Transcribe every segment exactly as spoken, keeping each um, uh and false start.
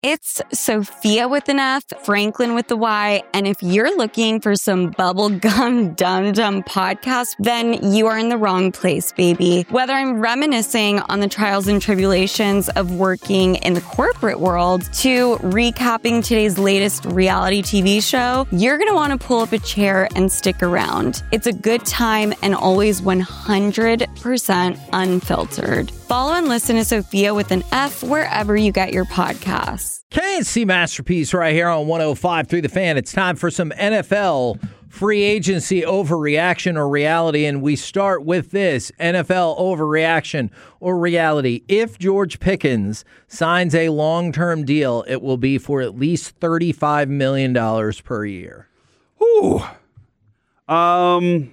It's Sophia with an F, Franklin with the Y, and if you're looking for some bubblegum dum-dum podcast, then you are in the wrong place, baby. Whether I'm reminiscing on the trials and tribulations of working in the corporate world to recapping today's latest reality T V show, you're going to want to pull up a chair and stick around. It's a good time and always one hundred percent unfiltered. Follow and listen to Sophia with an F wherever you get your podcasts. K and C Masterpiece right here on one oh five through the Fan. It's time for some N F L free agency overreaction or reality, and we start with this N F L overreaction or reality. If George Pickens signs a long-term deal, it will be for at least thirty-five million dollars per year. Ooh. Um,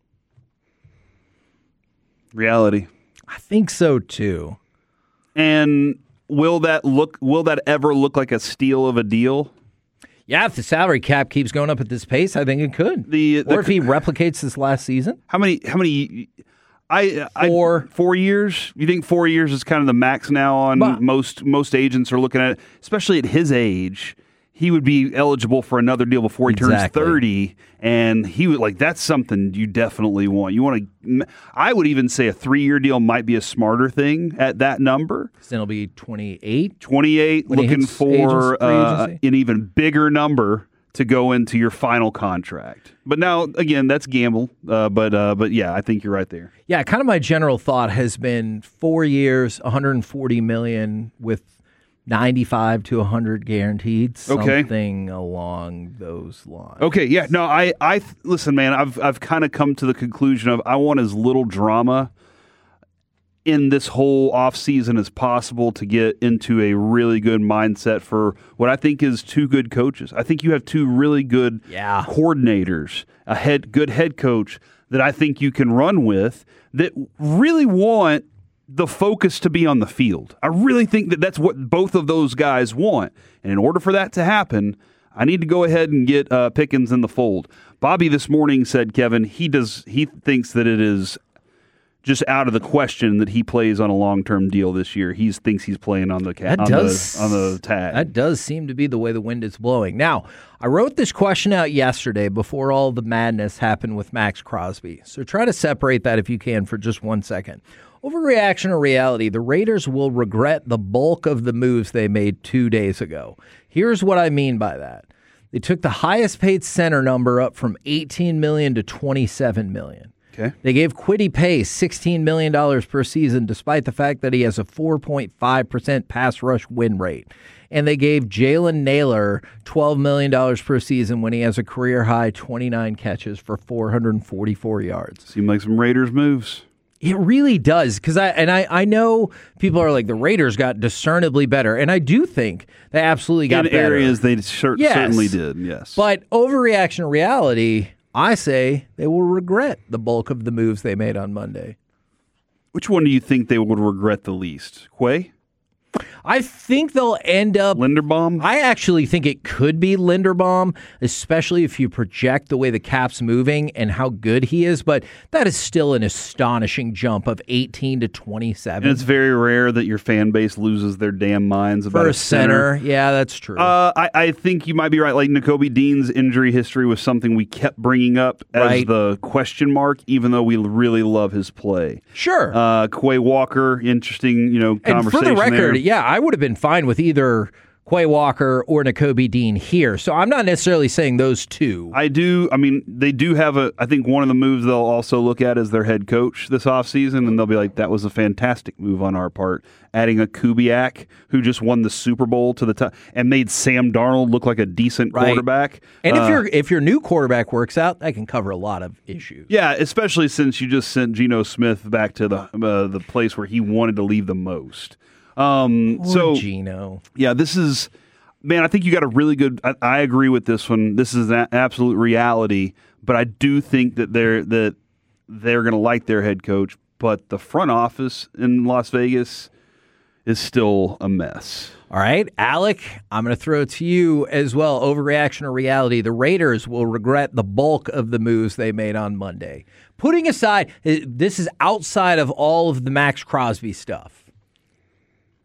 reality. I think so, too. And will that look? Will that ever look like a steal of a deal? Yeah, if the salary cap keeps going up at this pace, I think it could. The, the or if he replicates this last season. How many? How many? I four. I, four years. You think four years is kind of the max now on but, most most agents are looking at it, especially at his age. He would be eligible for another deal before he exactly. turns thirty, and he would like that's something you definitely want. You want to. I would even say a three-year deal might be a smarter thing at that number. Then it'll be twenty-eight. twenty-eight, looking for uh, an even bigger number to go into your final contract. But now, again, that's gamble. Uh, but uh, but yeah, I think you're right there. Yeah, kind of my general thought has been four years, one hundred forty million dollars with ninety-five to one hundred guaranteed, something okay. along those lines. Okay, yeah. No, I, I listen, man, I've I've kind of come to the conclusion of I want as little drama in this whole offseason as possible to get into a really good mindset for what I think is two good coaches. I think you have two really good yeah. coordinators, a head good head coach that I think you can run with that really want the focus to be on the field. I really think that that's what both of those guys want. And in order for that to happen, I need to go ahead and get uh, Pickens in the fold. Bobby this morning said, Kevin, he does he thinks that it is just out of the question that he plays on a long-term deal this year. He thinks he's playing on the, ca- on, does, the on the tag. That does seem to be the way the wind is blowing. Now, I wrote this question out yesterday before all the madness happened with Max Crosby. So try to separate that if you can for just one second. Overreaction or reality, the Raiders will regret the bulk of the moves they made two days ago. Here's what I mean by that. They took the highest paid center number up from eighteen million dollars to twenty-seven million dollars. Okay. They gave Kwity Paye sixteen million dollars per season, despite the fact that he has a four point five percent pass rush win rate. And they gave Jalen Nailor twelve million dollars per season when he has a career-high twenty-nine catches for four hundred forty-four yards. Seem like some Raiders moves. It really does, because I and I, I know people are like, the Raiders got discernibly better, and I do think they absolutely got In better. In areas they cer- yes. certainly did, yes. But overreaction or reality, I say they will regret the bulk of the moves they made on Monday. Which one do you think they would regret the least? Quay? I think they'll end up... Linderbaum? I actually think it could be Linderbaum, especially if you project the way the cap's moving and how good he is, but that is still an astonishing jump of eighteen to twenty-seven. And it's very rare that your fan base loses their damn minds about For a center. center. Yeah, that's true. Uh, I, I think you might be right. Like, Nakobe Dean's injury history was something we kept bringing up as right. the question mark, even though we really love his play. Sure. Uh, Quay Walker, interesting, you know, and conversation for the record, there. yeah, I would have been fine with either Quay Walker or Nakobe Dean here. So I'm not necessarily saying those two. I do. I mean, they do have a, I think one of the moves they'll also look at is their head coach this offseason, and they'll be like, that was a fantastic move on our part. Adding a Kubiak, who just won the Super Bowl to the top, and made Sam Darnold look like a decent right. quarterback. And uh, if your if your new quarterback works out, that can cover a lot of issues. Yeah, especially since you just sent Geno Smith back to the uh, the place where he wanted to leave the most. Um, Poor so Geno. Yeah, this is, man, I think you got a really good, I, I agree with this one. This is an absolute reality, but I do think that they're, that they're going to like their head coach, but the front office in Las Vegas is still a mess. All right, Alec, I'm going to throw it to you as well. Overreaction or reality, the Raiders will regret the bulk of the moves they made on Monday. Putting aside, this is outside of all of the Max Crosby stuff.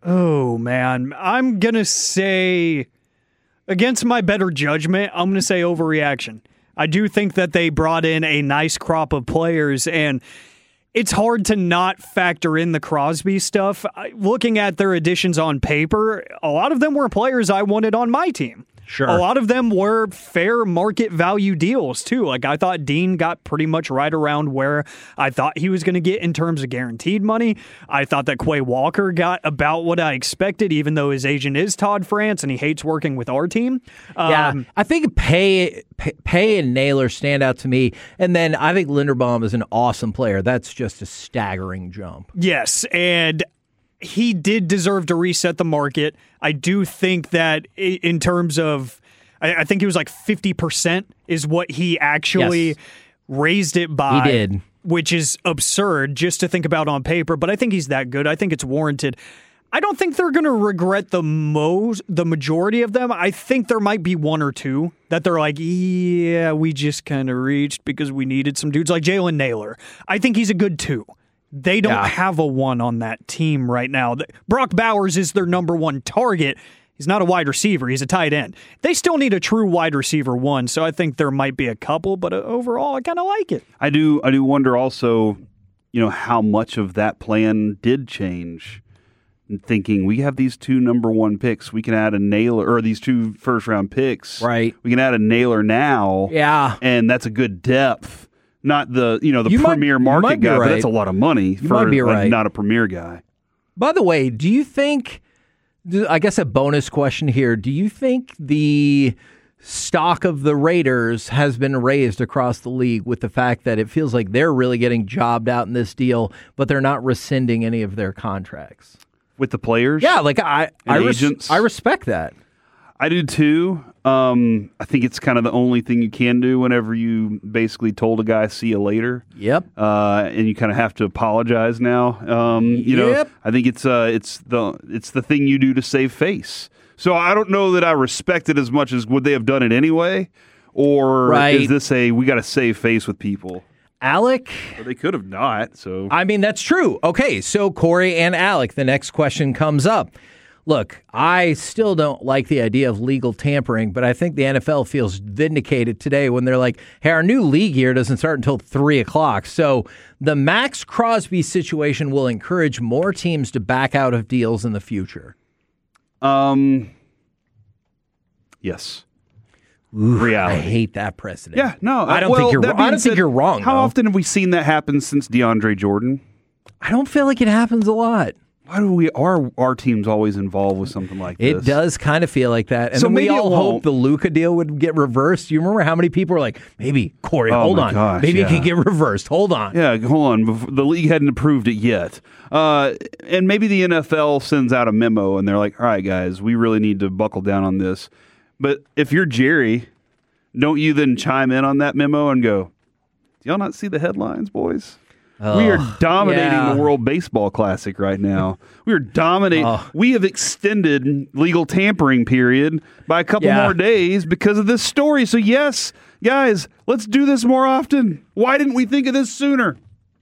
Oh, man. I'm going to say, against my better judgment, I'm going to say overreaction. I do think that they brought in a nice crop of players, and it's hard to not factor in the Crosby stuff. Looking at their additions on paper, a lot of them were players I wanted on my team. Sure. A lot of them were fair market value deals, too. Like, I thought Dean got pretty much right around where I thought he was going to get in terms of guaranteed money. I thought that Quay Walker got about what I expected, even though his agent is Todd France and he hates working with our team. Um, yeah, I think Pay, Pay, Pay and Naylor stand out to me. And then I think Linderbaum is an awesome player. That's just a staggering jump. Yes, and he did deserve to reset the market. I do think that in terms of, I think he was like fifty percent is what he actually Yes. raised it by. He did. Which is absurd just to think about on paper, but I think he's that good. I think it's warranted. I don't think they're going to regret the most, the majority of them. I think there might be one or two that they're like, yeah, we just kind of reached because we needed some dudes like Jalen Naylor. I think he's a good two. They don't Yeah. have a one on that team right now. Brock Bowers is their number one target. He's not a wide receiver. He's a tight end. They still need a true wide receiver one, so I think there might be a couple, but overall, I kind of like it. I do. I do wonder also, you know, how much of that plan did change. And thinking we have these two number one picks, we can add a Naylor, or these two first round picks, Right. We can add a Naylor now, Yeah. and that's a good depth. Not the you know the You might- premier you market might be guy, but right. that's a lot of money You for might be a- right. not a premier guy. By the way, do you think, I guess a bonus question here, do you think the stock of the Raiders has been raised across the league with the fact that it feels like they're really getting jobbed out in this deal, but they're not rescinding any of their contracts? With the players, Yeah, like I, I, res- agents. I respect that. I do too. Um, I think it's kind of the only thing you can do whenever you basically told a guy "see you later." Yep. Uh, and you kind of have to apologize now. Um, you Yep. know, I think it's uh, it's the it's the thing you do to save face. So I don't know that I respect it as much as would they have done it anyway, or Right. is this a we got to save face with people? Alec, Or they could have not. So I mean, that's true. Okay, so Corey and Alec, the next question comes up. Look, I still don't like the idea of legal tampering, but I think the N F L feels vindicated today when they're like, hey, our new league year doesn't start until three o'clock. So the Max Crosby situation will encourage more teams to back out of deals in the future. um, yes. Reality. I hate that precedent. Yeah, no, I don't well, think you're. that I being don't think said, you're wrong. How though. often have we seen that happen since DeAndre Jordan? I don't feel like it happens a lot. Why do we our our teams always involved with something like this? It does kind of feel like that. And So then we maybe it all won't. hope the Luka deal would get reversed. You remember how many people were like, maybe, Corey, Oh hold my on. gosh, maybe yeah. it can get reversed. Hold on. Yeah, hold on. Bef- The league hadn't approved it yet. Uh, and maybe the N F L sends out a memo and they're like, all right, guys, we really need to buckle down on this. But if you're Jerry, don't you then chime in on that memo and go, do y'all not see the headlines, boys? We are dominating yeah. the World Baseball Classic right now. We are dominating. Oh. We have extended legal tampering period by a couple Yeah. more days because of this story. So yes, guys, let's do this more often. Why didn't we think of this sooner?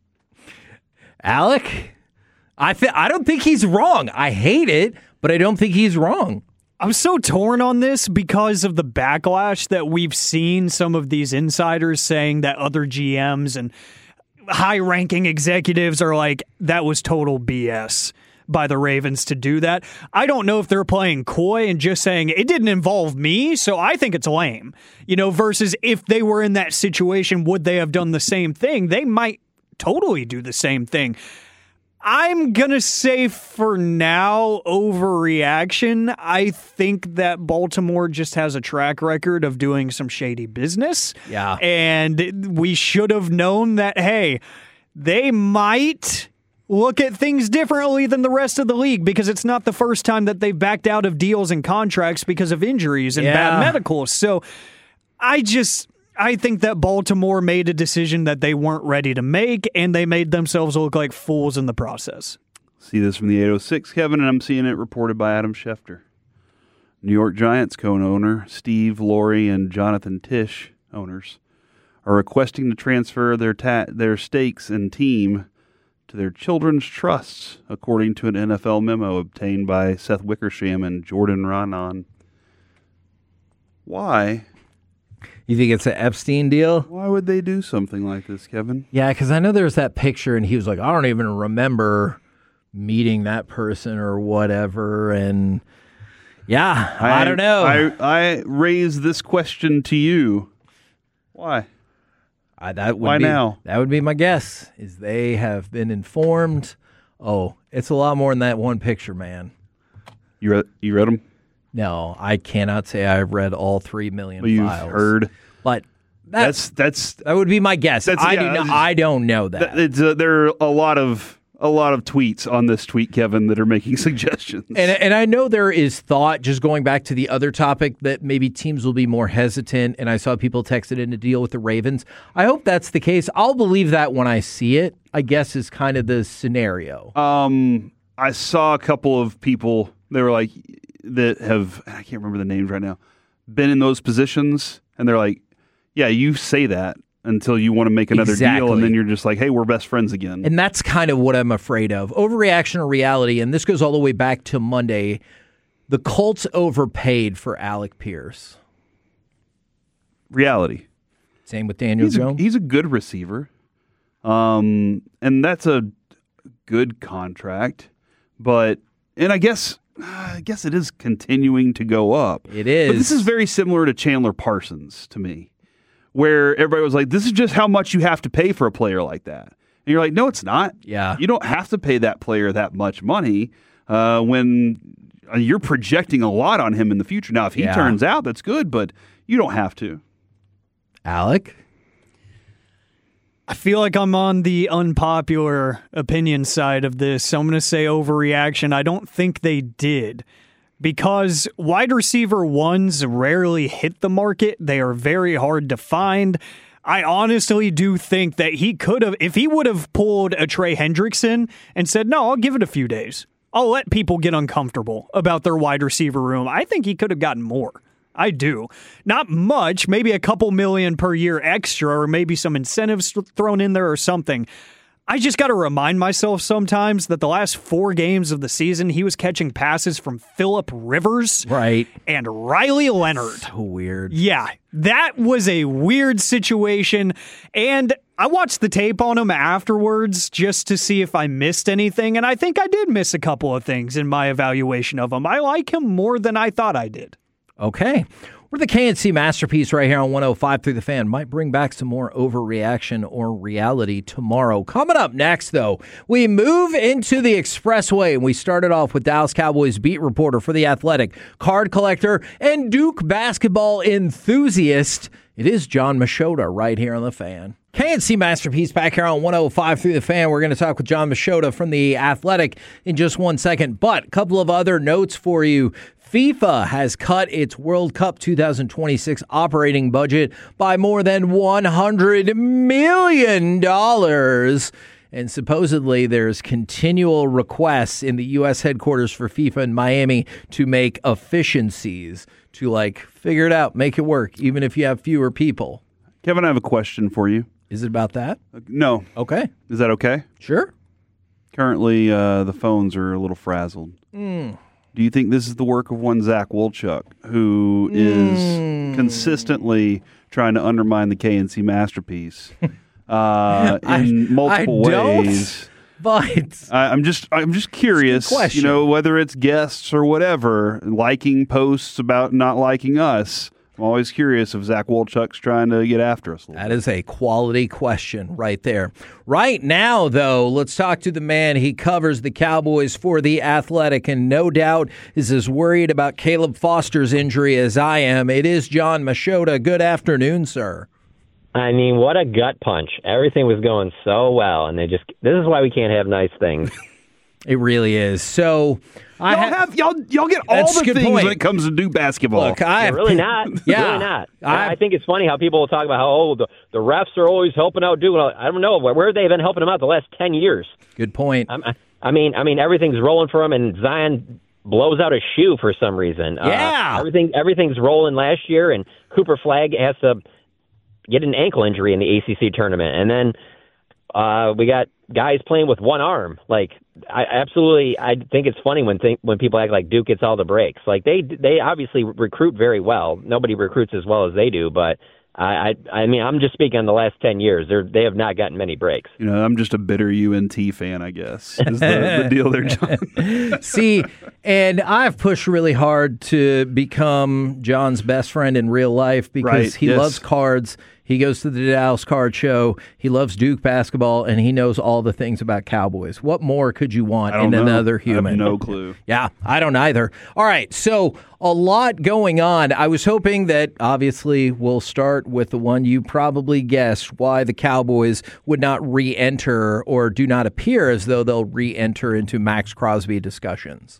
Alec, I th- I don't think he's wrong. I hate it, but I don't think he's wrong. I'm so torn on this because of the backlash that we've seen some of these insiders saying that other G Ms and high-ranking executives are like, that was total B S by the Ravens to do that. I don't know if they're playing coy and just saying, it didn't involve me, so I think it's lame. You know, versus if they were in that situation, would they have done the same thing? They might totally do the same thing. I'm going to say for now, overreaction. I think that Baltimore just has a track record of doing some shady business. Yeah. And we should have known that, hey, they might look at things differently than the rest of the league because it's not the first time that they've backed out of deals and contracts because of injuries and Yeah. bad medicals. So I just... I think that Baltimore made a decision that they weren't ready to make, and they made themselves look like fools in the process. See this from the eight oh six, Kevin, and I'm seeing it reported by Adam Schefter. New York Giants co-owner Steve, Laurie, and Jonathan Tisch, owners, are requesting to transfer their ta- their stakes and team to to their children's trusts, according to an N F L memo obtained by Seth Wickersham and Jordan Raanan. Why? You think it's an Epstein deal? Why would they do something like this, Kevin? Yeah, because I know there's that picture, and he was like, I don't even remember meeting that person or whatever, and yeah, I, I don't know. I, I raise this question to you. Why? I, that would Why be, now? That would be my guess, is they have been informed. Oh, it's a lot more than that one picture, man. You read, you read them? No, I cannot say I've read all three million Well, you've files. heard. But that's, That's that's that would be my guess. That's- I yeah, do not, that's- I don't know that. that it's, uh, there are a lot of a lot of tweets on this tweet, Kevin, that are making suggestions. And and I know there is thought, just going back to the other topic, that maybe teams will be more hesitant. And I saw people texted in to deal with the Ravens. I hope that's the case. I'll believe that when I see it, I guess, is kind of the scenario. Um, I saw a couple of people, they were like, that have, I can't remember the names right now, been in those positions. And they're like, yeah, you say that until you want to make another Exactly. deal. And then you're just like, hey, we're best friends again. And that's kind of what I'm afraid of. Overreaction or reality, and this goes all the way back to Monday. The Colts overpaid for Alec Pierce. Reality. Same with Daniel He's a, Jones. he's a good receiver. Um, and that's a good contract. But, and I guess, I guess it is continuing to go up. It is. But this is very similar to Chandler Parsons to me, where everybody was like, this is just how much you have to pay for a player like that. And you're like, no, it's not. Yeah. You don't have to pay that player that much money uh, when you're projecting a lot on him in the future. Now, if he Yeah. turns out, that's good, but you don't have to. Alec? I feel like I'm on the unpopular opinion side of this. So I'm going to say overreaction. I don't think they did. Because wide receiver ones rarely hit the market. They are very hard to find. I honestly do think that he could have, if he would have pulled a Trey Hendrickson and said, no, I'll give it a few days. I'll let people get uncomfortable about their wide receiver room. I think he could have gotten more. I do. Not much, maybe a couple million per year extra, or maybe some incentives thrown in there or something. I just got to remind myself sometimes that the last four games of the season, he was catching passes from Phillip Rivers Right. and Riley Leonard. So weird. Yeah, that was a weird situation. And I watched the tape on him afterwards just to see if I missed anything. And I think I did miss a couple of things in my evaluation of him. I like him more than I thought I did. Okay. We're the K N C Masterpiece right here on one oh five through the Fan. Might bring back some more overreaction or reality tomorrow. Coming up next, though, we move into the Expressway, and we started off with Dallas Cowboys beat reporter for The Athletic, card collector, and Duke basketball enthusiast. It is Jon Machota right here on the Fan. K N C Masterpiece back here on one oh five through the Fan. We're going to talk with Jon Machota from The Athletic in just one second. But a couple of other notes for you. FIFA has cut its World Cup twenty twenty-six operating budget by more than one hundred million dollars. And supposedly there's continual requests in the U S headquarters for FIFA in Miami to make efficiencies, to like figure it out, make it work, even if you have fewer people. Kevin, I have a question for you. Is it about that? No. Okay. Is that okay? Sure. Currently, uh, the phones are a little frazzled. Mm. Do you think this is the work of one Zach Wolchuk, who is Mm. consistently trying to undermine the K N C Masterpiece uh, in I- multiple I don't, ways? But I, I'm just, I'm just curious. question. You know, whether it's guests or whatever, liking posts about not liking us. I'm always curious if Zach Wolchuk's trying to get after us a little that is a quality question right there. Right now, though, let's talk to the man. He covers the Cowboys for The Athletic, and no doubt is as worried about Caleb Foster's injury as I am. It is Jon Machota. Good afternoon, sir. I mean, what a gut punch. Everything was going so well, and they just – this is why we can't have nice things. It really is. So I Y'all ha- have y'all y'all get all That's a the good things point. when it comes to do basketball. Look, I Yeah, have really not. Yeah. Really not. I- I think it's funny how people will talk about how, oh, the, the refs are always helping out Duke. I don't know. Where have they been helping him out the last ten years? Good point. I, I mean, I mean, everything's rolling for him, and Zion blows out a shoe for some reason. Yeah. Uh, everything, everything's rolling last year, and Cooper Flagg has to get an ankle injury in the A C C tournament. And then uh, we got guys playing with one arm. Like, I absolutely, I think it's funny when think, when people act like Duke gets all the breaks. Like, they they obviously recruit very well. Nobody recruits as well as they do, but I, I, I mean, I'm just speaking on the last ten years. They're, they have not gotten many breaks. You know, I'm just a bitter U N T fan, I guess, is the, the deal there, John. See, and I've pushed really hard to become John's best friend in real life because Right, he yes. loves cards. He goes to the Dallas Card Show. He loves Duke basketball, and he knows all the things about Cowboys. What more could you want I don't in know. another I human? have no clue. Yeah, I don't either. All right, so a lot going on. I was hoping that, obviously, we'll start with the one you probably guessed, why the Cowboys would not re-enter or do not appear as though they'll re-enter into Max Crosby discussions.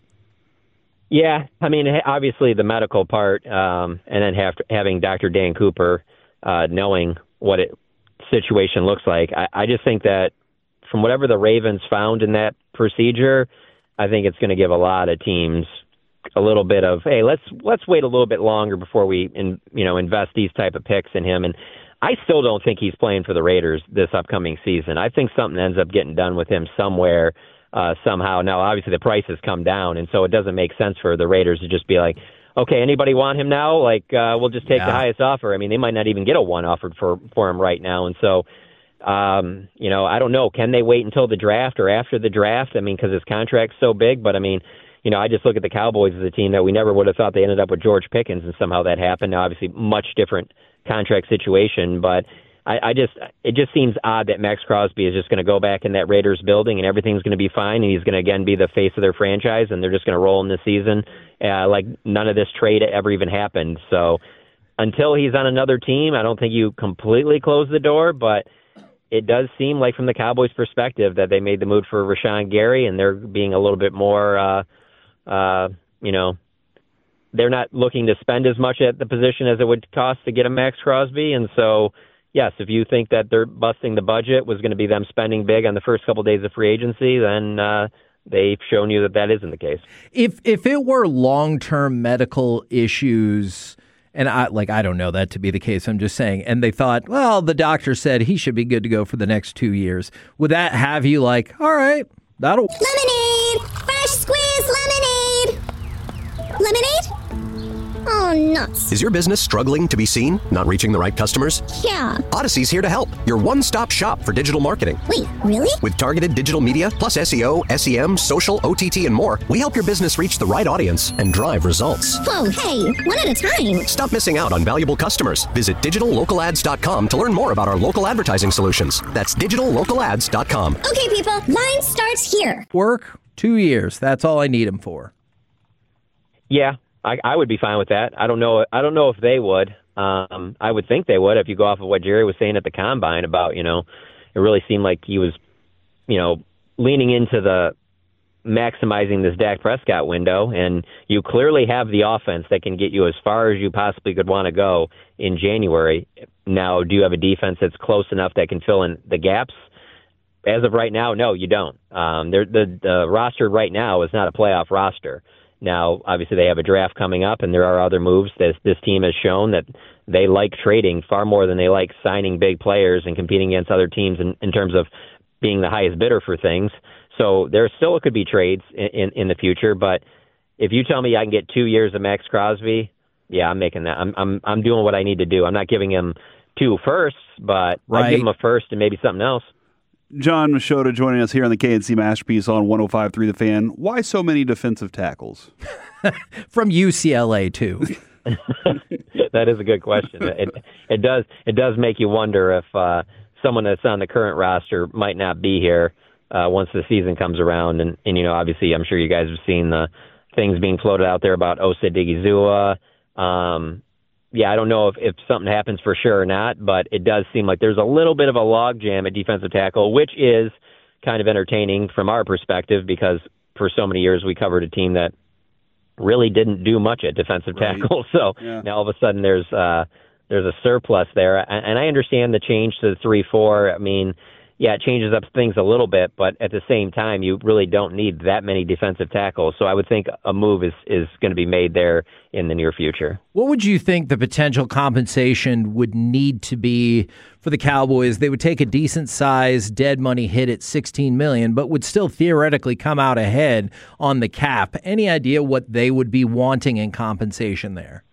Yeah, I mean, obviously the medical part, um, and then have, having Doctor Dan Cooper uh, knowing what it situation looks like. I, I just think that from whatever the Ravens found in that procedure, I think it's going to give a lot of teams a little bit of, hey, let's let's wait a little bit longer before we in, you know invest these type of picks in him. And I still don't think he's playing for the Raiders this upcoming season. I think something ends up getting done with him somewhere. Uh, somehow. Now, obviously, the price has come down, and so it doesn't make sense for the Raiders to just be like, okay, anybody want him now? Like, uh, we'll just take Yeah. the highest offer. I mean, they might not even get a one offered for, for him right now. And so, um, you know, I don't know. Can they wait until the draft or after the draft? I mean, because his contract's so big. But, I mean, you know, I just look at the Cowboys as a team that we never would have thought they ended up with George Pickens, and somehow that happened. Now, obviously, much different contract situation, but I, I just it just seems odd that Max Crosby is just going to go back in that Raiders building and everything's going to be fine, and he's going to again be the face of their franchise, and they're just going to roll in this season uh, like none of this trade ever even happened. So until he's on another team, I don't think you completely close the door, but it does seem like from the Cowboys' perspective that they made the move for Rashawn Gary, and they're being a little bit more, uh, uh, you know, they're not looking to spend as much at the position as it would cost to get a Max Crosby, and so. Yes, if you think that they're busting the budget was going to be them spending big on the first couple of days of free agency, then uh, they've shown you that that isn't the case. If if it were long-term medical issues, and I like I don't know that to be the case, I'm just saying, and they thought, well, the doctor said he should be good to go for the next two years, would that have you like, all right, that'll... Lemonade! Fresh squeezed lemonade! Lemonade? Oh, nuts. Is your business struggling to be seen? Not reaching the right customers? Yeah. Odyssey's here to help. Your one-stop shop for digital marketing. Wait, really? With targeted digital media, plus S E O, S E M, social, O T T, and more, we help your business reach the right audience and drive results. Whoa, hey, one at a time. Stop missing out on valuable customers. Visit digital local ads dot com to learn more about our local advertising solutions. That's digital local ads dot com. Okay, people, line starts here. Work, two years, that's all I need him for. Yeah. I, I would be fine with that. I don't know. I don't know if they would. Um, I would think they would if you go off of what Jerry was saying at the combine about, you know, it really seemed like he was, you know, leaning into the maximizing this Dak Prescott window. And you clearly have the offense that can get you as far as you possibly could want to go in January. Now, do you have a defense that's close enough that can fill in the gaps? As of right now, no, you don't. Um, the, the roster right now is not a playoff roster. Now, obviously, they have a draft coming up, and there are other moves that this team has shown that they like trading far more than they like signing big players and competing against other teams in, in terms of being the highest bidder for things. So there still could be trades in, in, in the future. But if you tell me I can get two years of Max Crosby, yeah, I'm making that. I'm I'm I'm doing what I need to do. I'm not giving him two firsts, but Right. I'd give him a first and maybe something else. John Machota joining us here on the K N C Masterpiece on one oh five point three The Fan. Why so many defensive tackles? From U C L A, too. That is a good question. It it does it does make you wonder if uh, someone that's on the current roster might not be here uh, once the season comes around. And, and, you know, obviously, I'm sure you guys have seen the things being floated out there about Osa Digizua. Um Yeah, I don't know if, if something happens for sure or not, but it does seem like there's a little bit of a logjam at defensive tackle, which is kind of entertaining from our perspective because for so many years we covered a team that really didn't do much at defensive Right. tackle. So Yeah. now all of a sudden there's uh, there's a surplus there, and, and I understand the change to the three four. I mean, yeah, it changes up things a little bit, but at the same time, you really don't need that many defensive tackles. So I would think a move is, is going to be made there in the near future. What would you think the potential compensation would need to be for the Cowboys? They would take a decent-sized dead money hit at sixteen million dollars, but would still theoretically come out ahead on the cap. Any idea what they would be wanting in compensation there?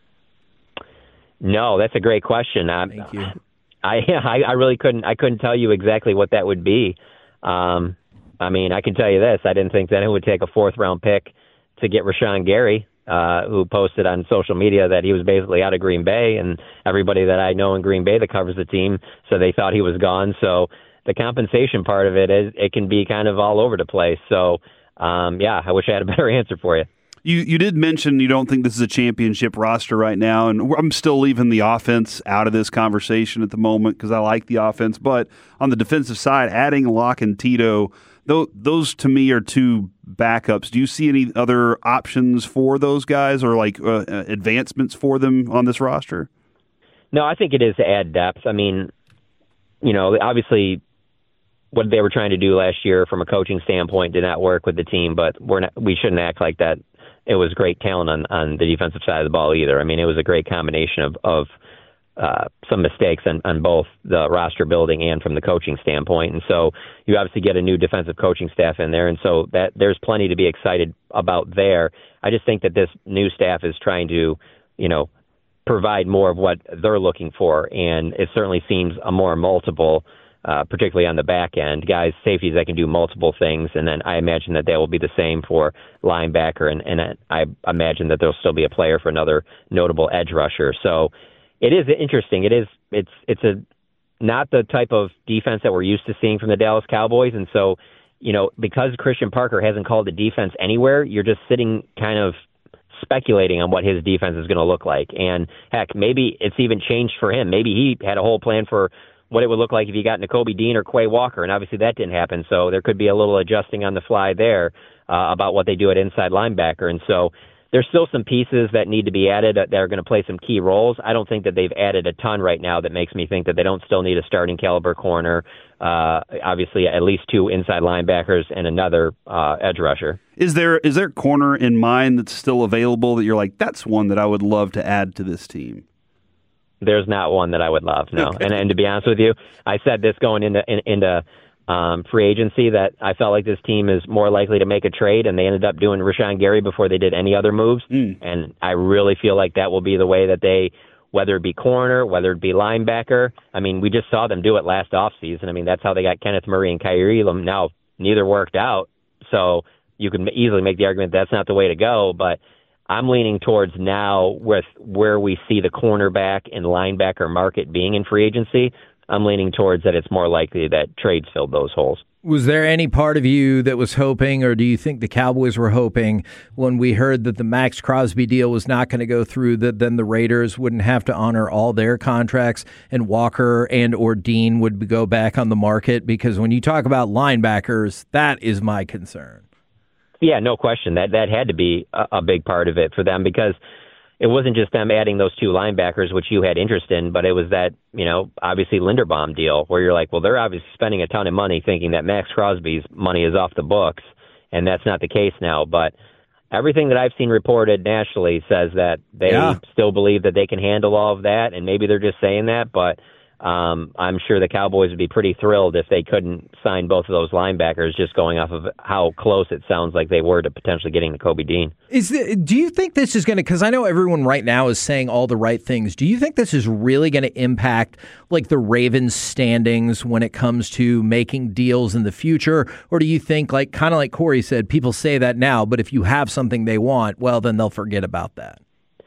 No, that's a great question. I, Thank you. I, I really couldn't. I couldn't tell you exactly what that would be. Um, I mean, I can tell you this: I didn't think that it would take a fourth round pick to get Rashawn Gary, uh, who posted on social media that he was basically out of Green Bay, and everybody that I know in Green Bay that covers the team, so they thought he was gone. So the compensation part of it is it can be kind of all over the place. So um, yeah, I wish I had a better answer for you. You you did mention you don't think this is a championship roster right now, and I'm still leaving the offense out of this conversation at the moment because I like the offense. But on the defensive side, adding Locke and Tito, those, those to me are two backups. Do you see any other options for those guys or like uh, advancements for them on this roster? No, I think it is to add depth. I mean, you know, obviously what they were trying to do last year from a coaching standpoint did not work with the team, but we're not, we shouldn't act like that. It was great talent on, on the defensive side of the ball either. I mean, it was a great combination of, of uh, some mistakes on, on both the roster building and from the coaching standpoint. And so you obviously get a new defensive coaching staff in there. And so that there's plenty to be excited about there. I just think that this new staff is trying to, you know, provide more of what they're looking for. And it certainly seems a more multiple Uh, particularly on the back end, guys, safeties that can do multiple things, and then I imagine that they will be the same for linebacker, and, and I imagine that there'll still be a player for another notable edge rusher. So it is interesting. It is it's it's a not the type of defense that we're used to seeing from the Dallas Cowboys, and so you know because Christian Parker hasn't called the defense anywhere, you're just sitting kind of speculating on what his defense is going to look like, and heck, maybe it's even changed for him. Maybe he had a whole plan for what it would look like if you got Nakobe Dean or Quay Walker, and obviously that didn't happen, so there could be a little adjusting on the fly there uh, about what they do at inside linebacker. And so there's still some pieces that need to be added that are going to play some key roles. I don't think that they've added a ton right now that makes me think that they don't still need a starting caliber corner, uh, obviously at least two inside linebackers and another uh, edge rusher. Is there is there a corner in mind that's still available that you're like, that's one that I would love to add to this team? There's not one that I would love, no. Okay. And and to be honest with you, I said this going into in, into um, free agency that I felt like this team is more likely to make a trade, and they ended up doing Rashawn Gary before they did any other moves. Mm. And I really feel like that will be the way that they, whether it be corner, whether it be linebacker. I mean, we just saw them do it last offseason. I mean, that's how they got Kenneth Murray and Kyrie Elam. Now, neither worked out, so you can easily make the argument that's not the way to go, but I'm leaning towards now with where we see the cornerback and linebacker market being in free agency. I'm leaning towards that it's more likely that trades filled those holes. Was there any part of you that was hoping, or do you think the Cowboys were hoping when we heard that the Max Crosby deal was not going to go through, that then the Raiders wouldn't have to honor all their contracts and Walker and or Dean would go back on the market? Because when you talk about linebackers, that is my concern. Yeah, no question. That that had to be a, a big part of it for them, because it wasn't just them adding those two linebackers, which you had interest in, but it was that, you know, obviously Linderbaum deal where you're like, well, they're obviously spending a ton of money thinking that Max Crosby's money is off the books, and that's not the case now. But everything that I've seen reported nationally says that they yeah. still believe that they can handle all of that, and maybe they're just saying that, but Um, I'm sure the Cowboys would be pretty thrilled if they couldn't sign both of those linebackers, just going off of how close it sounds like they were to potentially getting Nakobe Dean. Is the, do you think this is going to, because I know everyone right now is saying all the right things, do you think this is really going to impact like the Ravens' standings when it comes to making deals in the future? Or do you think, like kind of like Corey said, people say that now, but if you have something they want, well, then they'll forget about that?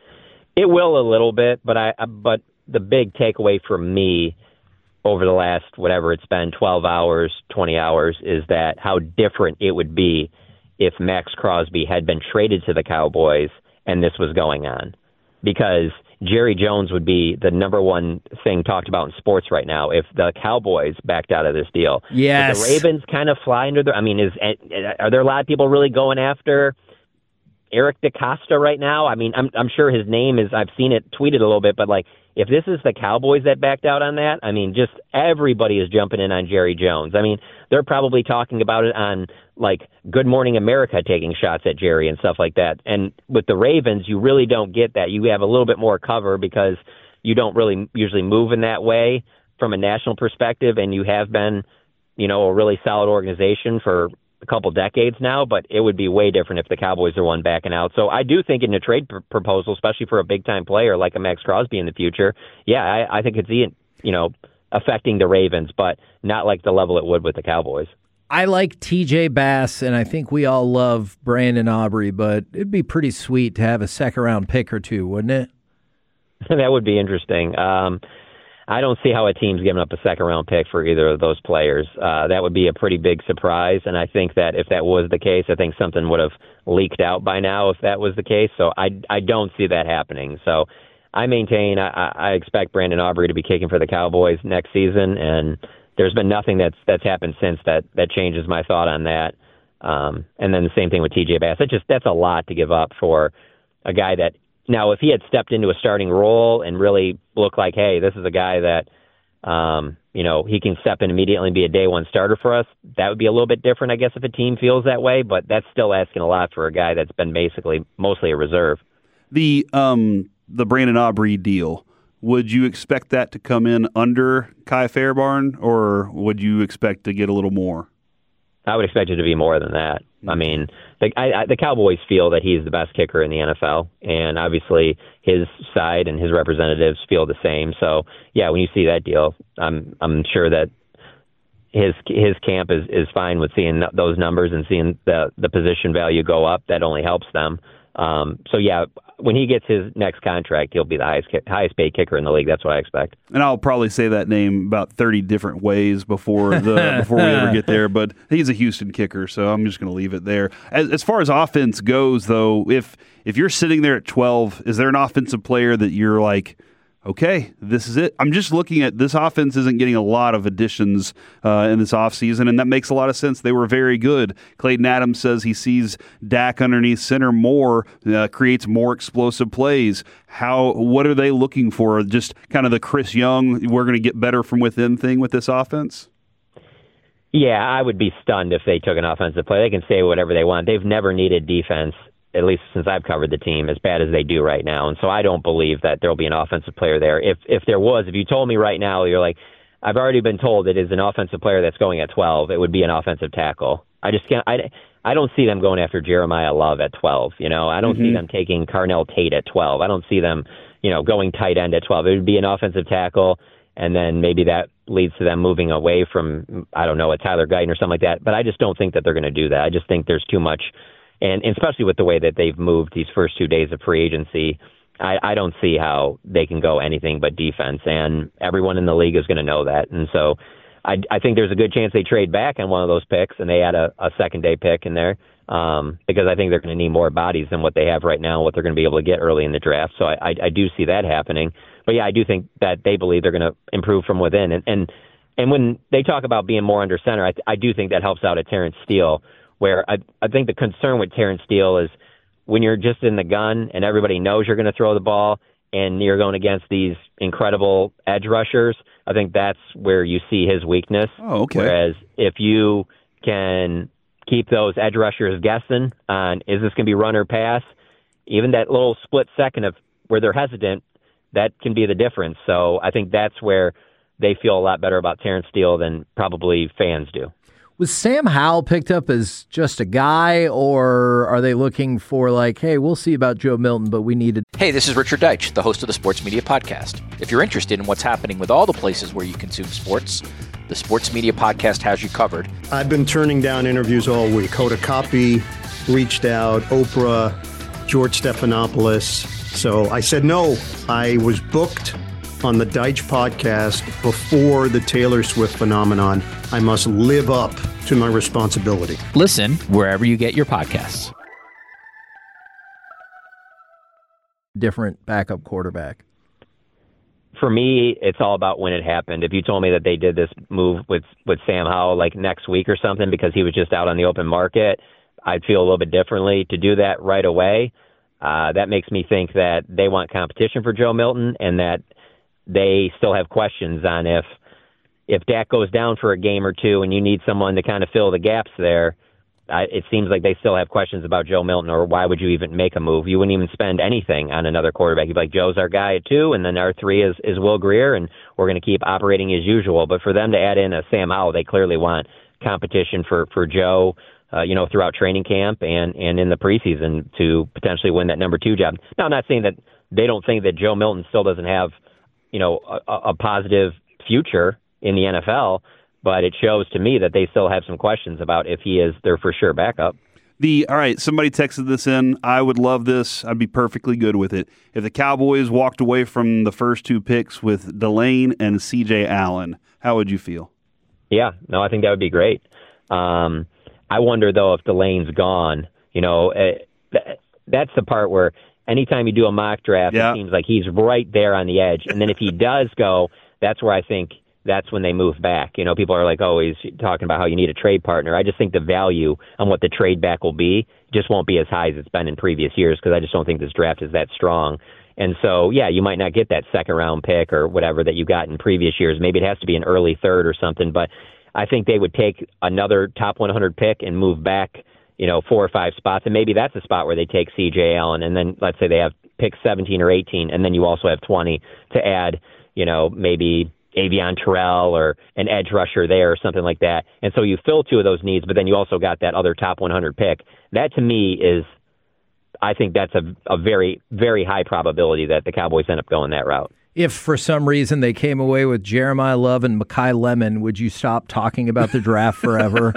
It will a little bit, but I but the big takeaway for me over the last, whatever it's been, twelve hours, twenty hours, is that how different it would be if Max Crosby had been traded to the Cowboys and this was going on. Because Jerry Jones would be the number one thing talked about in sports right now if the Cowboys backed out of this deal. Yes. If the Ravens kind of fly under the, I mean, is are there a lot of people really going after Eric DeCosta right now. I mean, I'm I'm sure his name is, I've seen it tweeted a little bit, but like, if this is the Cowboys that backed out on that, I mean, just everybody is jumping in on Jerry Jones. I mean, they're probably talking about it on like Good Morning America, taking shots at Jerry and stuff like that. And with the Ravens, you really don't get that. You have a little bit more cover because you don't really usually move in that way from a national perspective, and you have been, you know, a really solid organization for a couple decades now, but it would be way different if the Cowboys are one backing out. So I do think in a trade pr- proposal, especially for a big-time player like a Max Crosby in the future, yeah, I, I think it's, you know, affecting the Ravens, but not like the level it would with the Cowboys. I like T J Bass, and I think we all love Brandon Aubrey, but it'd be pretty sweet to have a second-round pick or two, wouldn't it? That would be interesting. Um, I don't see how a team's giving up a second-round pick for either of those players. Uh, that would be a pretty big surprise, and I think that if that was the case, I think something would have leaked out by now if that was the case. So I, I don't see that happening. So I maintain I, I expect Brandon Aubrey to be kicking for the Cowboys next season, and there's been nothing that's that's happened since that that changes my thought on that. Um, and then the same thing with T J Bass. That just that's a lot to give up for a guy that. Now, if he had stepped into a starting role and really looked like, hey, this is a guy that, um, you know, he can step in immediately and be a day one starter for us, that would be a little bit different, I guess, if a team feels that way. But that's still asking a lot for a guy that's been basically mostly a reserve. The um, the Brandon Aubrey deal, would you expect that to come in under Kai Fairbairn, or would you expect to get a little more? I would expect it to be more than that. I mean, the, I, I, the Cowboys feel that he's the best kicker in the N F L, and obviously his side and his representatives feel the same. So, yeah, when you see that deal, I'm I'm sure that his his camp is, is fine with seeing those numbers and seeing the the position value go up. That only helps them. Um, so, yeah, when he gets his next contract, he'll be the highest highest paid kicker in the league. That's what I expect. And I'll probably say that name about thirty different ways before the before we ever get there. But he's a Houston kicker, so I'm just going to leave it there. As, as far as offense goes, though, if if you're sitting there at twelve, is there an offensive player that you're like, okay, this is it? I'm just looking at this offense isn't getting a lot of additions uh, in this offseason, and that makes a lot of sense. They were very good. Clayton Adams says he sees Dak underneath center more, uh, creates more explosive plays. How? What are they looking for? Just kind of the Chris Young, we're going to get better from within thing with this offense? Yeah, I would be stunned if they took an offensive player. They can say whatever they want. They've never needed defense, at least since I've covered the team, as bad as they do right now. And so I don't believe that there'll be an offensive player there. If if there was, if you told me right now, you're like, I've already been told it is an offensive player that's going at twelve, it would be an offensive tackle. I just can't, I, I don't see them going after Jeremiah Love at twelve. You know, I don't mm-hmm. see them taking Carnell Tate at twelve. I don't see them, you know, going tight end at twelve. It would be an offensive tackle, and then maybe that leads to them moving away from, I don't know, a Tyler Guyton or something like that. But I just don't think that they're going to do that. I just think there's too much. And especially with the way that they've moved these first two days of free agency, I, I don't see how they can go anything but defense. And everyone in the league is going to know that. And so I, I think there's a good chance they trade back on one of those picks and they add a, a second-day pick in there um, because I think they're going to need more bodies than what they have right now, what they're going to be able to get early in the draft. So I, I, I do see that happening. But, yeah, I do think that they believe they're going to improve from within. And, and, and when they talk about being more under center, I, I do think that helps out a Terrence Steele, where I, I think the concern with Terrence Steele is when you're just in the gun and everybody knows you're going to throw the ball and you're going against these incredible edge rushers, I think that's where you see his weakness. Oh, okay. Whereas if you can keep those edge rushers guessing on is this going to be run or pass, even that little split second of where they're hesitant, that can be the difference. So I think that's where they feel a lot better about Terrence Steele than probably fans do. Was Sam Howell picked up as just a guy, or are they looking for like, hey, we'll see about Joe Milton, but we needed... Hey, this is Richard Deitch, the host of the Sports Media Podcast. If you're interested in what's happening with all the places where you consume sports, the Sports Media Podcast has you covered. I've been turning down interviews all week. Hoda Kotb reached out, Oprah, George Stephanopoulos. So I said no. I was booked on the Deitch podcast before the Taylor Swift phenomenon. I must live up to my responsibility. Listen wherever you get your podcasts. Different backup quarterback. For me, it's all about when it happened. If you told me that they did this move with, with Sam Howell like next week or something because he was just out on the open market, I'd feel a little bit differently. To do that right away, uh, that makes me think that they want competition for Joe Milton and that they still have questions on if if Dak goes down for a game or two and you need someone to kind of fill the gaps there. I, it seems like they still have questions about Joe Milton, or why would you even make a move? You wouldn't even spend anything on another quarterback. You'd be like, Joe's our guy at two, and then our three is, is Will Grier, and we're going to keep operating as usual. But for them to add in a Sam Howell, they clearly want competition for, for Joe, uh, you know, throughout training camp and, and in the preseason to potentially win that number two job. Now, I'm not saying that they don't think that Joe Milton still doesn't have, you know, a, a positive future in the N F L, but it shows to me that they still have some questions about if he is their for sure backup. The all right, somebody texted this in. I would love this. I'd be perfectly good with it. If the Cowboys walked away from the first two picks with Delane and C J Allen, how would you feel? Yeah, no, I think that would be great. Um, I wonder, though, if Delane's gone. You know, uh, th- that's the part where anytime you do a mock draft, yeah. It seems like he's right there on the edge. And then if he does go, that's where I think that's when they move back. You know, people are like, oh, he's talking about how you need a trade partner. I just think the value on what the trade back will be just won't be as high as it's been in previous years because I just don't think this draft is that strong. And so, yeah, you might not get that second round pick or whatever that you got in previous years. Maybe it has to be an early third or something, but I think they would take another top one hundred pick and move back, you know, four or five spots. And maybe that's a spot where they take C J Allen. And then let's say they have pick seventeen or eighteen, and then you also have twenty to add, you know, maybe Avion Terrell or an edge rusher there or something like that. And so you fill two of those needs, but then you also got that other top one hundred pick. That to me is, I think that's a, a very, very high probability that the Cowboys end up going that route. If for some reason they came away with Jeremiah Love and Mekhi Lemon, would you stop talking about the draft forever?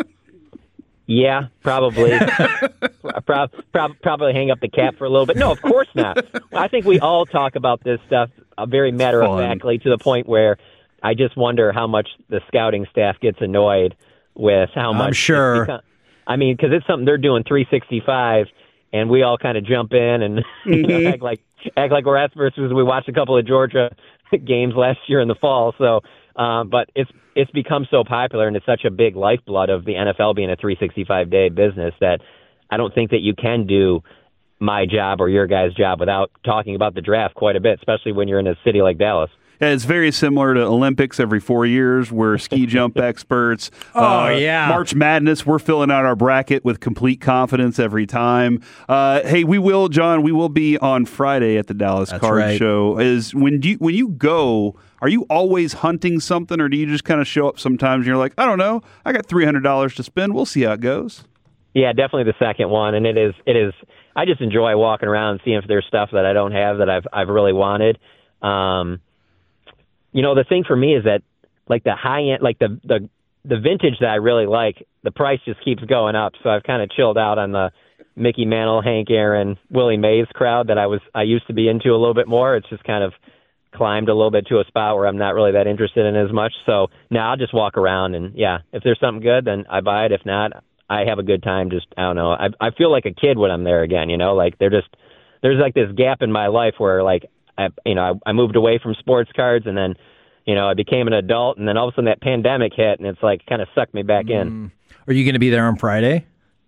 Yeah, probably. pro- pro- probably hang up the cap for a little bit. No, of course not. I think we all talk about this stuff uh, very matter-of-factly to the point where I just wonder how much the scouting staff gets annoyed with how much. I'm sure. Become, I mean, because it's something they're doing three sixty-five, and we all kind of jump in and mm-hmm. you know, act like act like we're experts because we watched a couple of Georgia games last year in the fall. So, um, but it's it's become so popular, and it's such a big lifeblood of the N F L being a three sixty-five day business that I don't think that you can do my job or your guy's job without talking about the draft quite a bit, especially when you're in a city like Dallas. Yeah, it's very similar to Olympics every four years. We're ski jump experts. Oh, uh, yeah. March Madness, we're filling out our bracket with complete confidence every time. Uh, hey, we will, John, we will be on Friday at the Dallas That's Card right. Show. Is when do you, when you go, are you always hunting something, or do you just kind of show up sometimes and you're like, I don't know, I got three hundred dollars to spend. We'll see how it goes. Yeah, definitely the second one. And it is, it is, I just enjoy walking around and seeing if there's stuff that I don't have that I've, I've really wanted. Um, You know, the thing for me is that, like, the high end, like, the, the, the vintage that I really like, the price just keeps going up. So I've kind of chilled out on the Mickey Mantle, Hank Aaron, Willie Mays crowd that I was, I used to be into a little bit more. It's just kind of climbed a little bit to a spot where I'm not really that interested in as much. So now I'll just walk around and, yeah, if there's something good, then I buy it. If not, I have a good time. Just, I don't know. I, I feel like a kid when I'm there again, you know, like they're just, there's like this gap in my life where, like, I, you know, I, I moved away from sports cards, and then, you know, I became an adult, and then all of a sudden that pandemic hit, and it's like kind of sucked me back in. Mm. Are you going to be there on Friday?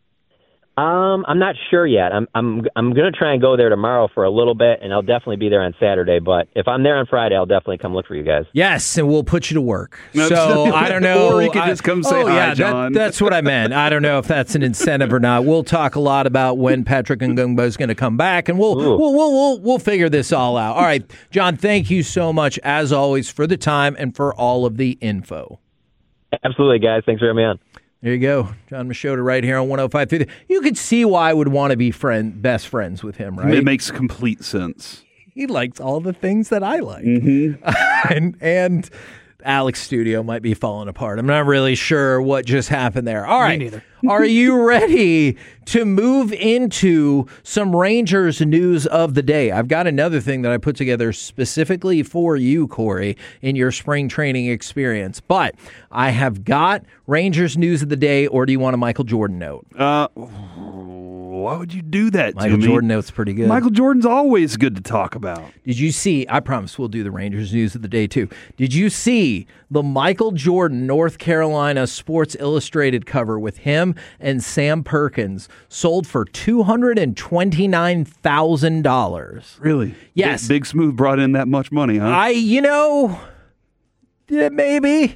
Um, I'm not sure yet. I'm I'm I'm going to try and go there tomorrow for a little bit, and I'll definitely be there on Saturday. But if I'm there on Friday, I'll definitely come look for you guys. Yes, and we'll put you to work. No, so I don't know. Or you could just come say oh, hi, yeah, John. That, that's what I meant. I don't know if that's an incentive or not. We'll talk a lot about when Patrick Ngungba is going to come back, and we'll we'll, we'll we'll we'll figure this all out. All right, John, thank you so much as always for the time and for all of the info. Absolutely, guys. Thanks for having me on. There you go. John Machota right here on one oh five point three. You could see why I would want to be friend, best friends with him, right? It makes complete sense. He likes all the things that I like. Mm-hmm. and, and Alex Studio might be falling apart. I'm not really sure what just happened there. All right. Me neither. Are you ready to move into some Rangers news of the day? I've got another thing that I put together specifically for you, Corey, in your spring training experience. But I have got Rangers news of the day, or do you want a Michael Jordan note? Uh, Why would you do that Michael to me? Jordan notes pretty good. Michael Jordan's always good to talk about. Did you see, I promise we'll do the Rangers news of the day too. Did you see the Michael Jordan North Carolina Sports Illustrated cover with him and Sam Perkins sold for two hundred twenty-nine thousand dollars? Really? Yes. Big, Big Smooth brought in that much money, huh? I, you know, yeah, maybe.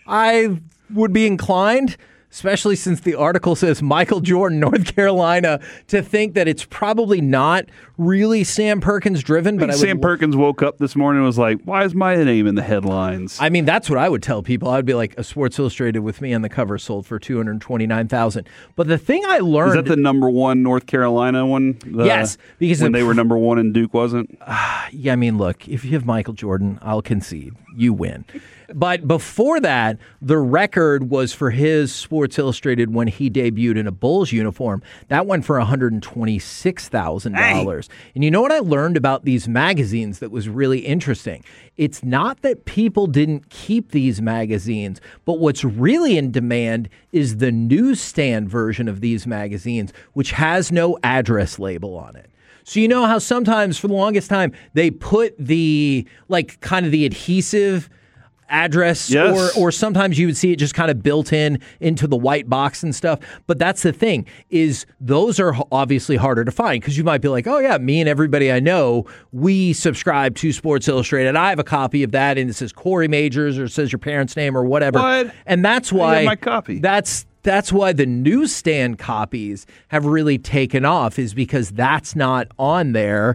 I would be inclined, especially since the article says Michael Jordan, North Carolina, to think that it's probably not really Sam Perkins driven. I But think I would, Sam Perkins woke up this morning and was like, why is my name in the headlines? I mean, that's what I would tell people. I'd be like, a Sports Illustrated with me on the cover sold for two hundred twenty-nine thousand dollars. But the thing I learned... Is that the number one North Carolina one? The, Yes, because when the- they were number one and Duke wasn't? Yeah, I mean, look, if you have Michael Jordan, I'll concede. You win. But before that, the record was for his Sports Illustrated when he debuted in a Bulls uniform. That went for one hundred twenty-six thousand dollars. Hey. And you know what I learned about these magazines that was really interesting? It's not that people didn't keep these magazines, but what's really in demand is the newsstand version of these magazines, which has no address label on it. So you know how sometimes for the longest time they put the, like, kind of the adhesive address, yes. or or sometimes you would see it just kind of built in into the white box and stuff. But that's the thing, is those are obviously harder to find, because you might be like, oh yeah, me and everybody I know, we subscribe to Sports Illustrated. I have a copy of that and it says Corey Majors or it says your parents' name or whatever. What? And that's I why have my copy. That's That's why the newsstand copies have really taken off, is because that's not on there.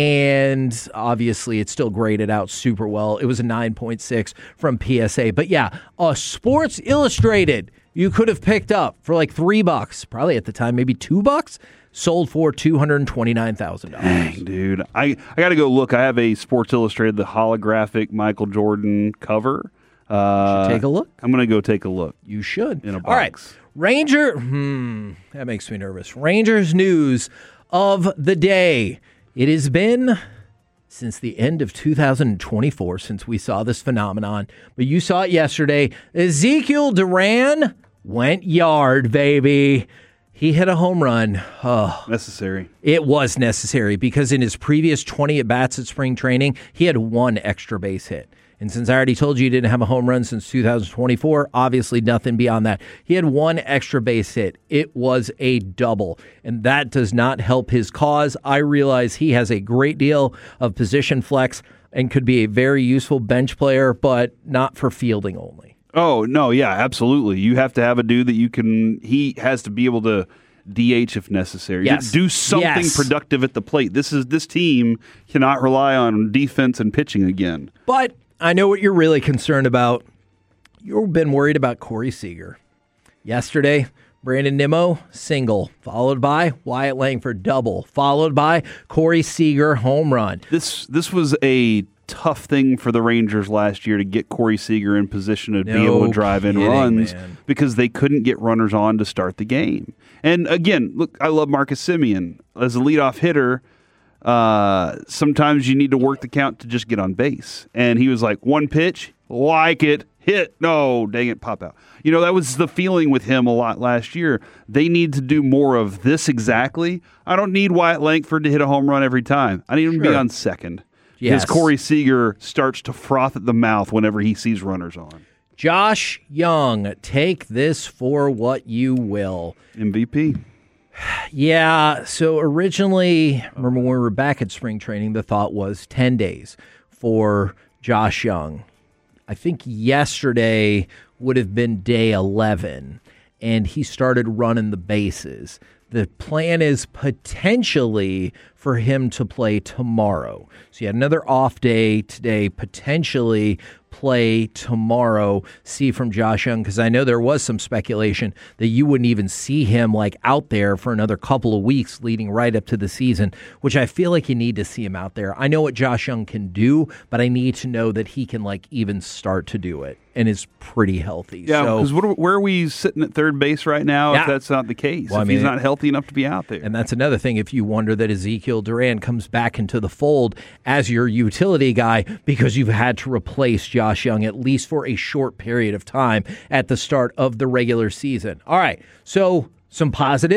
And obviously, it's still graded out super well. It was a nine point six from P S A. But yeah, a Sports Illustrated you could have picked up for like three bucks, probably at the time, maybe two bucks, sold for two hundred twenty-nine thousand dollars. Dang, dude. I, I got to go look. I have a Sports Illustrated, the holographic Michael Jordan cover. Uh, take a look. I'm going to go take a look. You should. In a box. All right. Ranger, hmm, that makes me nervous. Rangers news of the day. It has been since the end of two thousand twenty-four since we saw this phenomenon, but you saw it yesterday. Ezekiel Duran went yard, baby. He hit a home run. Oh, necessary. It was necessary, because in his previous twenty at-bats at spring training, he had one extra base hit. And since I already told you he didn't have a home run since two thousand twenty-four, obviously nothing beyond that. He had one extra base hit. It was a double, and that does not help his cause. I realize he has a great deal of position flex and could be a very useful bench player, but not for fielding only. Oh, no, yeah, absolutely. You have to have a dude that you can, he has to be able to D H if necessary. Yes. Do something Yes. productive at the plate. This is this team cannot rely on defense and pitching again. But I know what you're really concerned about. You've been worried about Corey Seager. Yesterday, Brandon Nimmo, single, followed by Wyatt Langford, double, followed by Corey Seager, home run. This this was a tough thing for the Rangers last year to get Corey Seager in position to No be able to drive in kidding, runs, man. because they couldn't get runners on to start the game. And again, look, I love Marcus Semien. As a leadoff hitter, uh, sometimes you need to work the count to just get on base. And he was like, one pitch, like it, hit, no, dang it, pop out. You know, that was the feeling with him a lot last year. They need to do more of this exactly. I don't need Wyatt Langford to hit a home run every time. I need him to be Sure. on second. Yes. Because Corey Seager starts to froth at the mouth whenever he sees runners on. Josh Young, take this for what you will. M V P. Yeah, so originally, remember when we were back at spring training, the thought was ten days for Josh Young. I think yesterday would have been day eleven, and he started running the bases. The plan is potentially for him to play tomorrow. So you had another off day today, potentially play tomorrow. See from Josh Young, because I know there was some speculation that you wouldn't even see him like out there for another couple of weeks leading right up to the season, which I feel like you need to see him out there. I know what Josh Young can do, but I need to know that he can like even start to do it and is pretty healthy. Yeah, So- because where are we sitting at third base right now Yeah. if that's not the case? Well, I if mean, he's not healthy enough to be out there. And that's another thing, if you wonder that Ezekiel Duran comes back into the fold as your utility guy because you've had to replace Josh Young at least for a short period of time at the start of the regular season. All right, so some positive,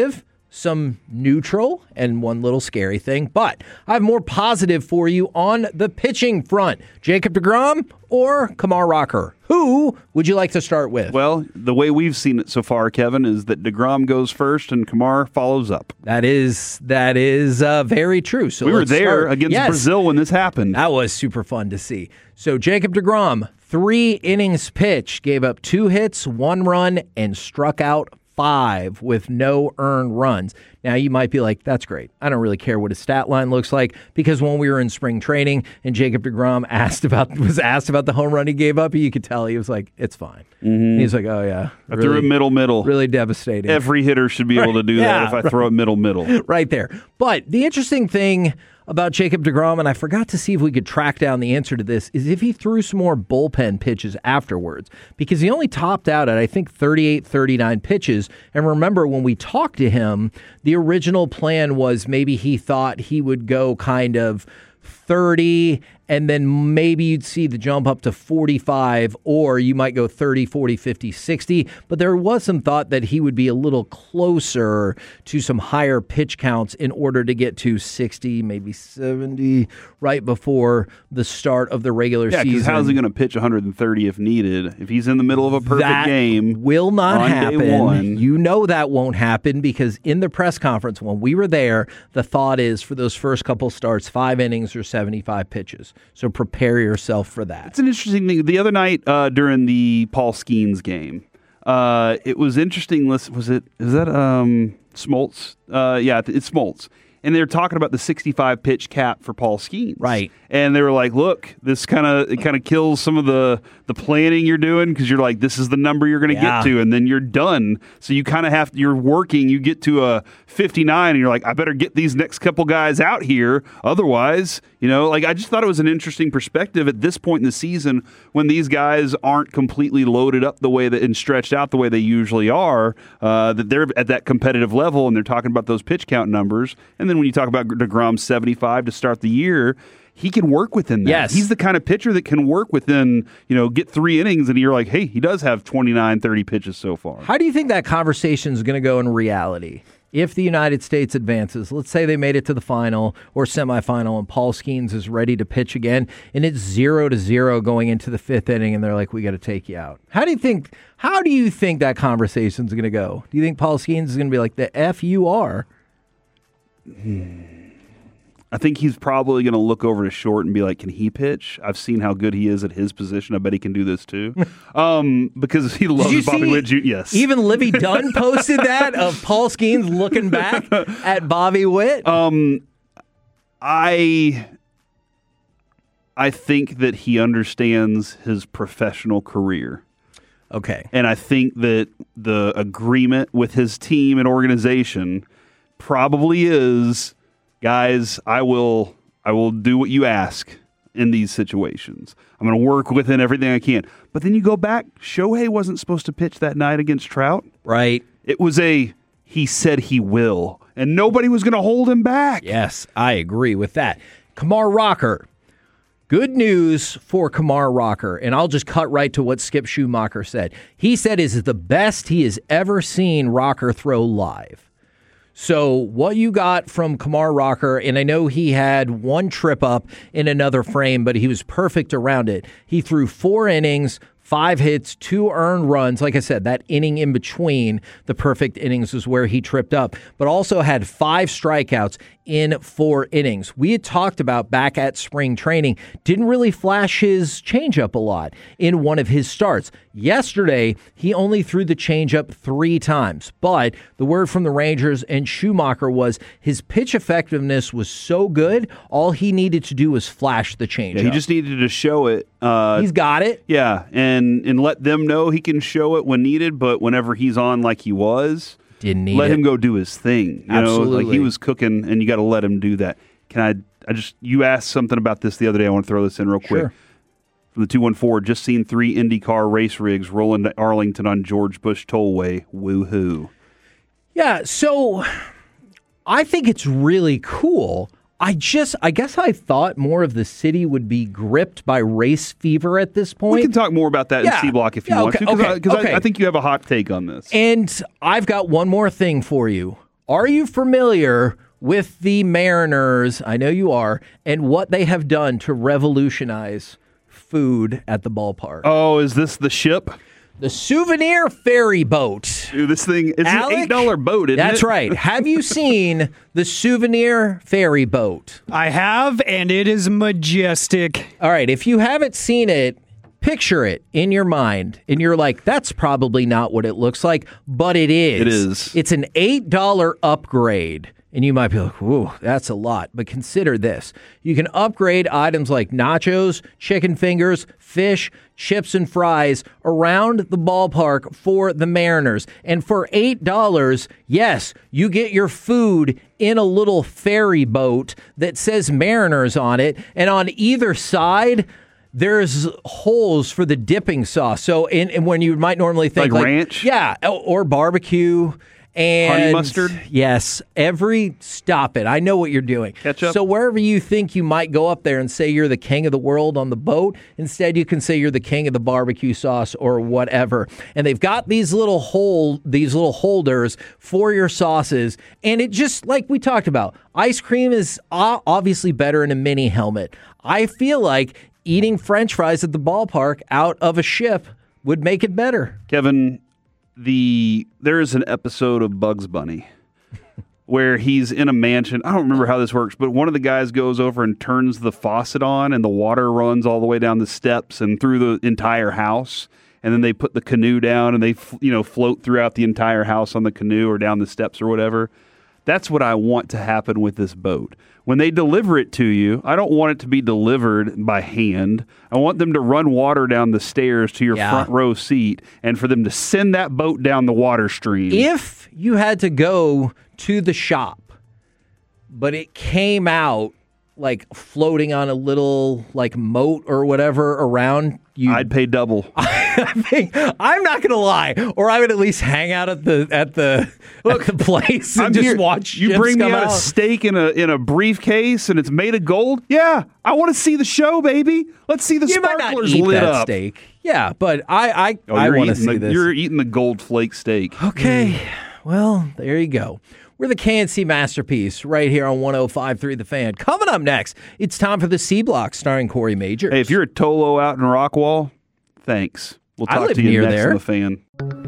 some neutral, and one little scary thing. But I have more positive for you on the pitching front. Jacob deGrom or Kumar Rocker? Who would you like to start with? Well, the way we've seen it so far, Kevin, is that DeGrom goes first and Kumar follows up. That is that is uh, very true. So we were let's there start. against Yes. Brazil when this happened. That was super fun to see. So Jacob deGrom, three innings pitched, gave up two hits, one run, and struck out five with no earned runs. Now, you might be like, that's great. I don't really care what his stat line looks like, because when we were in spring training and Jacob deGrom asked about was asked about the home run he gave up, you could tell he was like, it's fine. Mm-hmm. He's like, oh, yeah. I really, threw it middle, middle. Really devastating. Every hitter should be able to do yeah, that if I right. throw it middle, middle. Right there. But the interesting thing about Jacob deGrom, and I forgot to see if we could track down the answer to this, is if he threw some more bullpen pitches afterwards, because he only topped out at, I think, thirty-eight, thirty-nine pitches. And remember, when we talked to him, the original plan was maybe he thought he would go kind of thirty, and then maybe you'd see the jump up to forty-five, or you might go thirty, forty, fifty, sixty. But there was some thought that he would be a little closer to some higher pitch counts in order to get to sixty, maybe seventy, right before the start of the regular yeah, season. Yeah, because how's he going to pitch one hundred thirty if needed? If he's in the middle of a perfect that game, will not on happen. Day one. You know that won't happen, because in the press conference when we were there, the thought is for those first couple starts, five innings or seventy-five pitches. So prepare yourself for that. It's an interesting thing. The other night uh, during the Paul Skeens game, uh, it was interesting. Was it? Is that um, Smoltz? Uh, yeah, it's Smoltz. And they were talking about the sixty-five pitch cap for Paul Skeens. Right. And they were like, look, this kind of it kind of kills some of the, the planning you're doing, because you're like, this is the number you're going to Yeah. get to, and then you're done. So you kind of have, you're working, you get to a fifty-nine, and you're like, I better get these next couple guys out here. Otherwise, you know, like I just thought it was an interesting perspective at this point in the season when these guys aren't completely loaded up the way that and stretched out the way they usually are, uh, that they're at that competitive level, and they're talking about those pitch count numbers. And then when you talk about DeGrom seventy-five to start the year, he can work within that. Yes. He's the kind of pitcher that can work within, you know, get three innings and you're like, hey, he does have twenty-nine, thirty pitches so far. How do you think that conversation is going to go in reality? If the United States advances, let's say they made it to the final or semifinal and Paul Skeens is ready to pitch again, and it's zero to zero going into the fifth inning, and they're like, we got to take you out. How do you think how do you think that conversation is going to go? Do you think Paul Skeens is going to be like, the F you are? Hmm. I think he's probably going to look over to Short and be like, can he pitch? I've seen how good he is at his position. I bet he can do this too. um, because he loves Bobby Witt Junior Yes. Even Livy Dunn posted that of Paul Skeens looking back at Bobby Witt. Um, I, I think that he understands his professional career. Okay. And I think that the agreement with his team and organization probably is, guys, I will I will do what you ask in these situations. I'm going to work within everything I can. But then you go back, Shohei wasn't supposed to pitch that night against Trout. Right. It was a, he said he will, and nobody was going to hold him back. Yes, I agree with that. Kumar Rocker. Good news for Kumar Rocker, and I'll just cut right to what Skip Schumacher said. He said is the best he has ever seen Rocker throw live. So what you got from Kumar Rocker, and I know he had one trip up in another frame, but he was perfect around it. He threw four innings, five hits, two earned runs. Like I said, that inning in between the perfect innings is where he tripped up, but also had five strikeouts in four innings. We had talked about back at spring training, didn't really flash his changeup a lot in one of his starts. Yesterday, he only threw the changeup three times, but the word from the Rangers and Schumacher was his pitch effectiveness was so good, all he needed to do was flash the changeup. Yeah, he just needed to show it. Uh, He's got it. Yeah, and, and let them know he can show it when needed, but whenever he's on like he was, Didn't need let it. him go do his thing. You Absolutely. know, like he was cooking, and you got to let him do that. Can I? I just you asked something about this the other day. I want to throw this in real quick. Sure. From the two one four, just seen three IndyCar race rigs roll into Arlington on George Bush Tollway. Woohoo! Yeah, so I think it's really cool. I just, I guess I thought more of the city would be gripped by race fever at this point. We can talk more about that Yeah. in C-Block if you Yeah, want okay, to, because okay, I, okay. I, I think you have a hot take on this. And I've got one more thing for you. Are you familiar with the Mariners? I know you are, and what they have done to revolutionize food at the ballpark. Oh, is this the ship? The Souvenir Ferry Boat. Dude, this thing is an eight dollar boat, isn't That's it? right. Have you seen the Souvenir Ferry Boat? I have, and it is majestic. All right, if you haven't seen it, picture it in your mind, and you're like, that's probably not what it looks like, but it is. It is. It's an eight dollar upgrade. And you might be like, ooh, that's a lot. But consider this. You can upgrade items like nachos, chicken fingers, fish, chips, and fries around the ballpark for the Mariners. And for eight dollars, yes, you get your food in a little ferry boat that says Mariners on it. And on either side, there's holes for the dipping sauce. So in, and when you might normally think like, like ranch? Yeah, or barbecue. And honey mustard? Yes. Every stop it. I know what you're doing. Ketchup? So wherever you think you might go up there and say you're the king of the world on the boat, instead you can say you're the king of the barbecue sauce or whatever. And they've got these little hole, these little holders for your sauces. And it just, like we talked about, ice cream is obviously better in a mini helmet. I feel like eating French fries at the ballpark out of a ship would make it better. Kevin, the there is an episode of Bugs Bunny where he's in a mansion. I don't remember how this works, but one of the guys goes over and turns the faucet on, and the water runs all the way down the steps and through the entire house. And then they put the canoe down, and they you know float throughout the entire house on the canoe or down the steps or whatever. That's what I want to happen with this boat. When they deliver it to you, I don't want it to be delivered by hand. I want them to run water down the stairs to your Yeah. front row seat and for them to send that boat down the water stream. If you had to go to the shop, but it came out like floating on a little like moat or whatever around you, I'd pay double. I mean, I'm not gonna lie, or I would at least hang out at the at the Look, at the place and I'm just here. watch. You ships bring me come out, out a steak in a in a briefcase and it's made of gold. Yeah, I want to see the show, baby. Let's see the You might not sparklers eat lit that up. steak. Yeah, but I I, Oh, I you're want to eating see the, this. You're eating the gold flake steak. Okay, well there you go. We're the K N C Masterpiece right here on one oh five point three The Fan. Coming up next, it's time for the C Block starring Corey Majors. Hey, if you're a Tolo out in Rockwall, thanks. We'll I talk live to you near next there. on The Fan.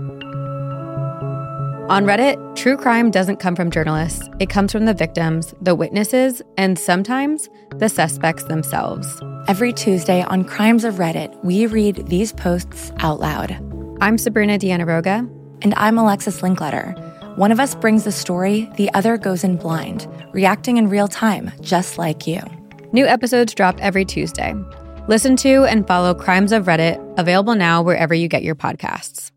On Reddit, true crime doesn't come from journalists. It comes from the victims, the witnesses, and sometimes the suspects themselves. Every Tuesday on Crimes of Reddit, we read these posts out loud. I'm Sabrina Dianaroga. And I'm Alexis Linkletter. One of us brings the story, the other goes in blind, reacting in real time, just like you. New episodes drop every Tuesday. Listen to and follow Crimes of Reddit, available now wherever you get your podcasts.